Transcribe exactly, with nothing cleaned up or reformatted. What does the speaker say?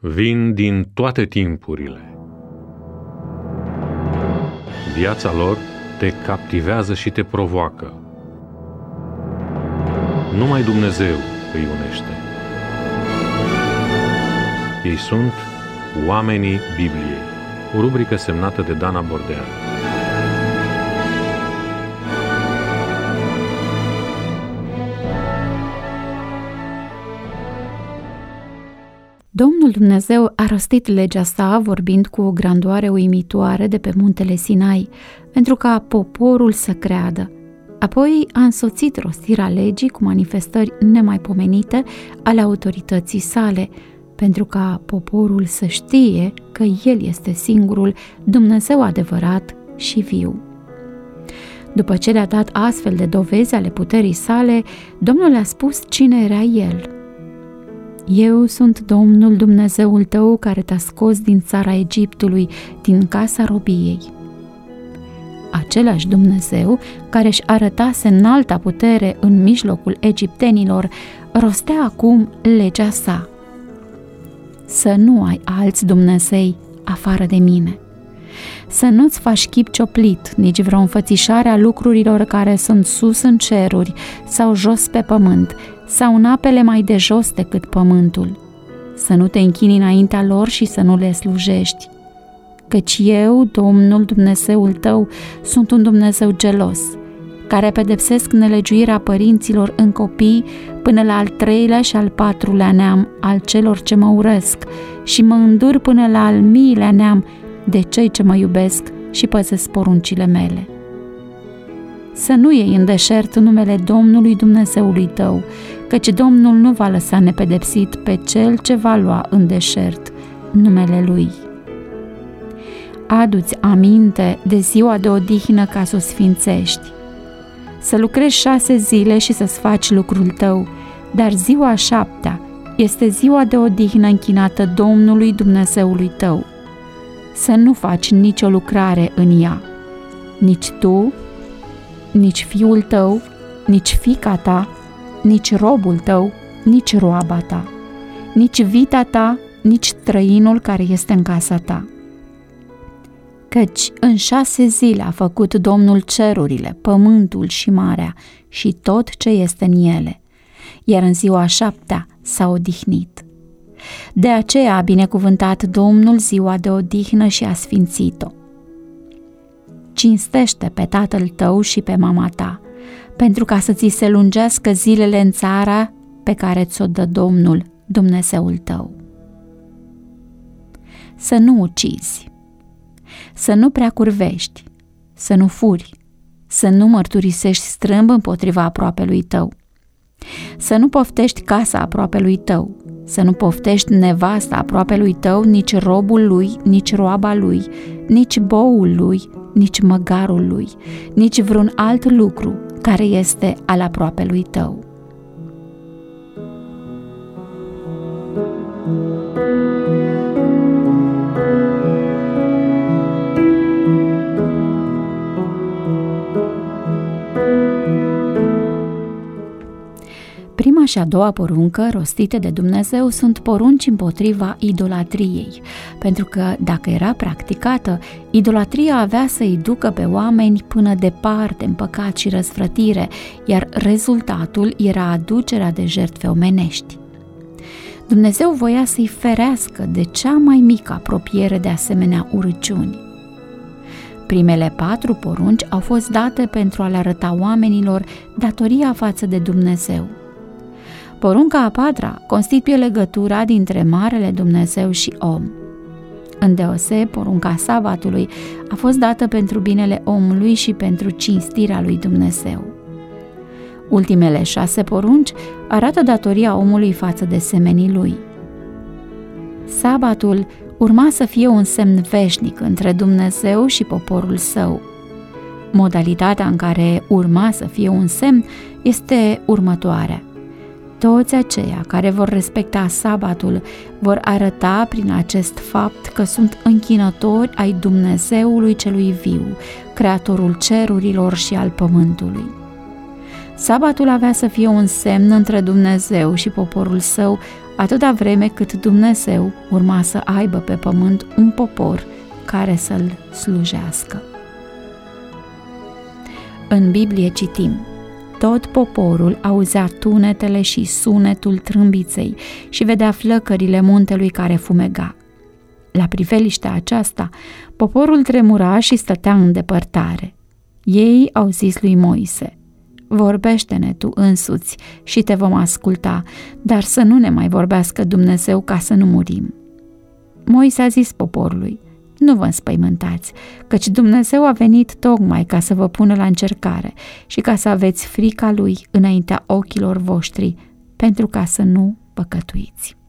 vin din toate timpurile. Viața lor te captivează și te provoacă. Numai Dumnezeu îi unește. Ei sunt Oamenii Bibliei, o rubrică semnată de Dana Bordean. Domnul Dumnezeu a rostit legea sa vorbind cu o grandoare uimitoare de pe muntele Sinai, pentru ca poporul să creadă. Apoi a însoțit rostirea legii cu manifestări nemaipomenite ale autorității sale, pentru ca poporul să știe că El este singurul Dumnezeu adevărat și viu. După ce le-a dat astfel de dovezi ale puterii sale, Domnul le-a spus cine era El. Eu sunt Domnul Dumnezeul tău care te-a scos din țara Egiptului, din casa robiei. Același Dumnezeu care își arătase înalta putere în mijlocul egiptenilor, rostea acum legea sa. Să nu ai alți Dumnezei afară de mine. Să nu-ți faci chip cioplit, nici vreo înfățișare a lucrurilor care sunt sus în ceruri sau jos pe pământ, sau în apele mai de jos decât pământul. Să nu te închini înaintea lor și să nu le slujești. Căci eu, Domnul Dumnezeul tău, sunt un Dumnezeu gelos, care pedepsesc nelegiuirea părinților în copii până la al treilea și al patrulea neam al celor ce mă urăsc și mă îndur până la al miilea neam de cei ce mă iubesc și păzesc poruncile mele. Să nu iei în deșert numele Domnului Dumnezeului tău, căci Domnul nu va lăsa nepedepsit pe cel ce va lua în deșert numele Lui. Adu-ți aminte de ziua de odihnă ca să o sfințești. Să lucrezi șase zile și să-ți faci lucrul tău, dar ziua a șaptea este ziua de odihnă închinată Domnului Dumnezeului tău. Să nu faci nicio lucrare în ea, nici tu, nici fiul tău, nici fiica ta, nici robul tău, nici roaba ta, nici vita ta, nici străinul care este în casa ta. Căci în șase zile a făcut Domnul cerurile, pământul și marea și tot ce este în ele, iar în ziua a șaptea s-a odihnit. De aceea a binecuvântat Domnul ziua de odihnă și a sfințit-o. Cinstește pe tatăl tău și pe mama ta, pentru ca să ți se lungească zilele în țara pe care ți-o dă Domnul, Dumnezeul tău. Să nu ucizi, să nu prea curvești, să nu furi, să nu mărturisești strâmb împotriva aproapelui tău, să nu poftești casa aproapelui tău, să nu poftești nevasta aproapelui tău, nici robul lui, nici roaba lui, nici boul lui, nici măgarul lui, nici vreun alt lucru care este al aproapelui tău. Prima și a doua poruncă rostite de Dumnezeu sunt porunci împotriva idolatriei, pentru că, dacă era practicată, idolatria avea să-i ducă pe oameni până departe în păcat și răsfrătire, iar rezultatul era aducerea de jertfe omenești. Dumnezeu voia să-i ferească de cea mai mică apropiere de asemenea urăciuni. Primele patru porunci au fost date pentru a le arăta oamenilor datoria față de Dumnezeu. Porunca a patra constituie legătura dintre Marele Dumnezeu și om. Îndeoseb, porunca sabatului a fost dată pentru binele omului și pentru cinstirea lui Dumnezeu. Ultimele șase porunci arată datoria omului față de semenii lui. Sabatul urma să fie un semn veșnic între Dumnezeu și poporul său. Modalitatea în care urma să fie un semn este următoarea. Toți aceia care vor respecta sabatul vor arăta prin acest fapt că sunt închinători ai Dumnezeului celui viu, Creatorul cerurilor și al pământului. Sabatul avea să fie un semn între Dumnezeu și poporul său, atâta vreme cât Dumnezeu urma să aibă pe pământ un popor care să-L slujească. În Biblie citim: tot poporul auzea tunetele și sunetul trâmbiței și vedea flăcările muntelui care fumega. La priveliștea aceasta, poporul tremura și stătea în depărtare. Ei au zis lui Moise: vorbește-ne tu însuți și te vom asculta, dar să nu ne mai vorbească Dumnezeu ca să nu murim. Moise a zis poporului: nu vă înspăimântați, căci Dumnezeu a venit tocmai ca să vă pună la încercare și ca să aveți frica Lui înaintea ochilor voștri, pentru ca să nu păcătuiți.